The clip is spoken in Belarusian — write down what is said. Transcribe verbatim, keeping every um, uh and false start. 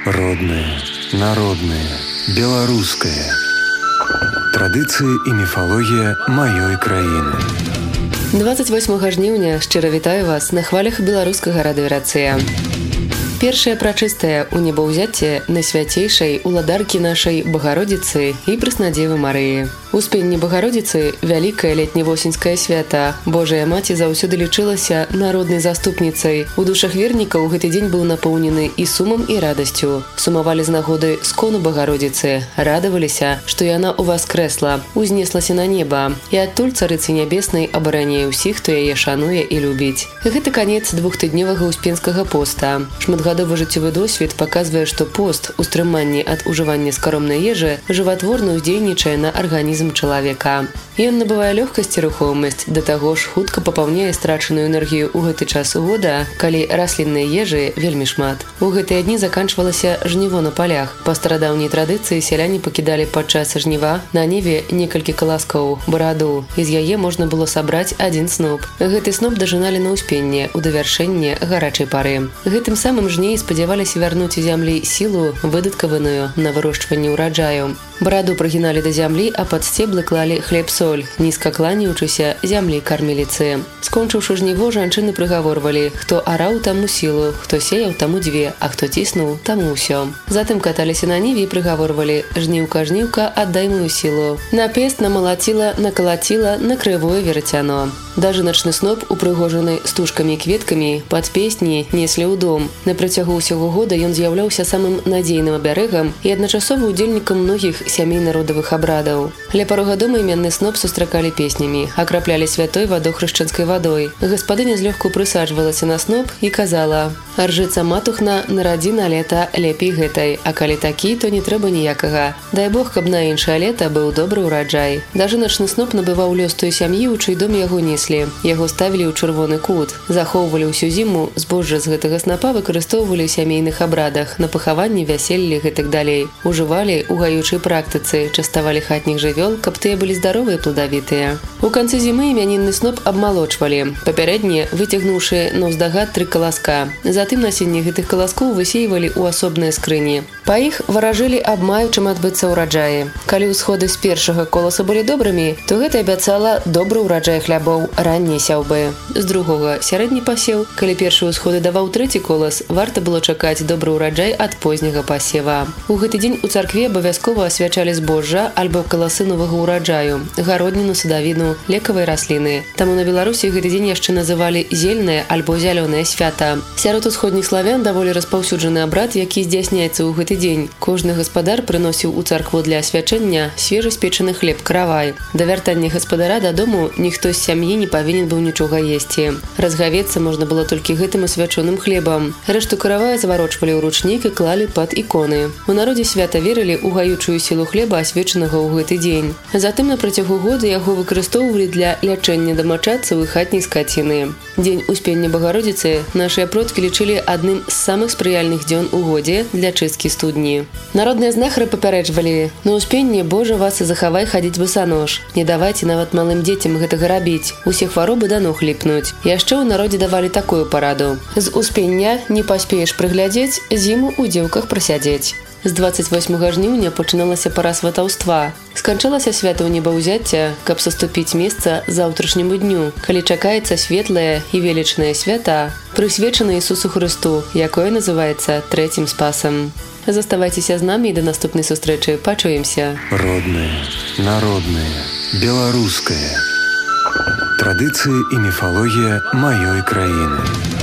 Родное, народное, беларускае. Традыцыі і міфалогія маёй краіны. дваццаць восьмага жніўня шчыра вітаю вас на хвалях беларускага радыёрацыя. Першае прачыстае ў небаўзяцце найсвяцейшай уладаркі нашай Багародзіцы і Праснадзевы Марыі. Успенне Багародзіцы – вялікае летне-восеньскае свята. Божая Маці заўсёды лічылася народнай заступніцай. У душах вернікаў гэты дзень быў напоўнены і сумам, і радасцю. Сумавалі з нагоды скону Багародзіцы, радаваліся, што яна уваскрэсла, узнеслася на неба. І адтуль Царыцы Нябеснай абараняе ўсіх, хто яе шануе і любіць. Гэта канец двухтыднёвага успенскага поста. Шматгадовы жыццёвы досвед паказвае, што пост, устрыманне ад ужывання скаромнай ежы, жыватворна ўздзейнічае на арганізм чалавека. Ён набывае лёгкасць і рухомасць, да таго ж хутка папаўняе страчаную энергію ў гэты час года, калі расліннай ежы вельмі шмат. У гэтыя дні заканчвалася жніво на палях. Па старадаўняй традыцыі сяляне пакідалі падчас жніва на ніве некалькі каласкоў, бараду, і з яе можна было сабраць адзін сноп. Гэты сноп дажыналі на ўспенне, у давяршэнне гарачай пары. Гэтым самым жней спадзяваліся вярнуць у зямлі сілу, выдаткаваную на вырошчванне ўраджаю. Бараду прыгіналі да зямлі, а пад сцеблы клалі хлеб-соль, нізка кланяючыся зямлі кармеліцы. Скончыўшы жніво, жанчыны прыгаворвалі, хто араў таму сілу, хто сеяў таму дзве, а хто ціснуў таму ўсё. Затым каталіся на ніве і прыгаворвалі: жніўка, жніўка, аддай мою сілу. На пест намалаціла, накалаціла на крывое верацяно. Дажыначны сноп, упрыгожаны стужкамі і кветкамі, пад песні неслі ў дом. На працягу ўсяго года ён з'яўляўся самым надзейным абярэгам і адначасова удзельнікам многіх сямейна-родавых абрадаў. Ля парога дома імянны сноп сустракалі песнямі, акраплялі святой вадо хрышчанскай вадой. Гаспадыня злёгку прысаджвалася на сноп і казала: «Аржыца матухна, нарадзі на лета лепей гэтай, а калі такі, то не трэба ніякага. Дай Бог, каб на іншае лета быў добры ўраджай». Дажыначны сноп набываў лёс той сям'і, у чый дом яго неслі. Яго ставілі ў чырвоны кут, захоўвалі ўсю зіму, збожжа з гэтага снапа выкарыстоўвалі ў сямейных абрадах, на пахаванні, вяселлі гэтак далей. Ужывалі ў гаючай практыцы, частавалі хатніх жывёл, каб тыя былі здаровыя і плодавітыя. У канцы зімы імянінны сноп абмалочвалі, папярэдне выцягнуўшы на ўздагад тры каласка. Затым насенне гэтых каласкоў высейвалі ў асобныя скрыні. Па іх варажылі аб маю, чым адбыцца ўраджаі. Калі ўсходы з першага коласа былі добрымі, то гэта абяцала добры ўраджай хлябоў, раннія сяўбы. З другога сярэдні пасеў. Калі першы ўсходы даваў трэці колас, варта было чакаць добры ўраджай ад позняга пасева. У гэты дзень у царкве абавязкова асвячалі збожжа альбо каласы новага ўраджаю, гародніну, садавіну, лекавыя расліны. Таму на Беларусі гэты дзень яшчэ называлі зельнае альбо зялёнае свята. Сярод усходніх славян даволі распаўсюджаны абрад, які здзяйсняецца ў гэты дзень. Кожны гаспадар прыносіў у царкву для асвячэння свежаспечаны хлеб, каравай. Да вяртання гаспадара дадому ніхто з сям'і не павінен быў нічога есці. Разгавецца можна было толькі гэтым асвячоным хлебам. Рэшту каравая заварочвалі ў ручнік і клалі пад іконы. У народзе свята верылі ў гаючую сілу хлеба, асвечанага ў гэты дзень. Затым на працягу года яго выкарыстоўвалі для лячэння дамачадцаў і хатняй скаціны. Дзень успення Багародзіцы нашыя продкі лічылі адным з самых спрыяльных дзён у годзе для чысткі студні. Народныя знахары папярэджвалі: на ўспенне Божа вас і захавай хадзіць босанож. Не давайце нават малым дзецям гэтага рабіць, усе хваробы да ног ліпнуць. Яшчэ ў народзе давалі такую параду: з успення не паспееш прыглядзець, зіму ў дзеўках прасядзець. З дваццаць восьмага жніўня пачыналася пара сватаўства. Сканчалася свята ў небаўзяцця, каб саступіць месца заўтрашняму дню, калі чакаецца светлае і велічнае свята, прысвечанае Ісусу Хрысту, якое называецца трэцім спасам. Заставайцеся з намі і да наступнай сустрэчы. Пачуемся. Роднае, народнае, беларускае. Традыцыі і міфалогія маёй краіны.